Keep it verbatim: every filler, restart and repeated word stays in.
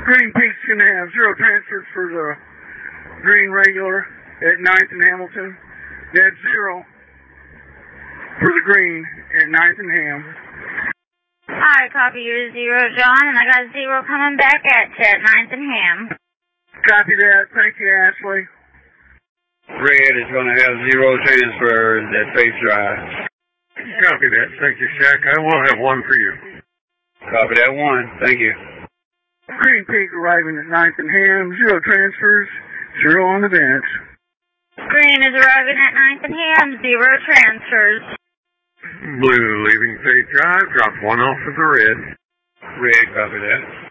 Green Peak's going to have zero transfers for the green regular at ninth and Hamilton. That's zero for the green at ninth and Ham. Alright, copy your zero, John, and I got zero coming back at you at ninth and Ham. Copy that. Thank you, Ashley. Red is going to have zero transfers at Faith Drive. Copy that. Thank you, Shaq. I will have one for you. Copy that one. Thank you. Green Peak arriving at ninth and Ham. Zero transfers. Zero on the bench. Green is arriving at ninth and Ham. Zero transfers. Blue leaving Faith Drive. Dropped one off of the red. Red, copy that.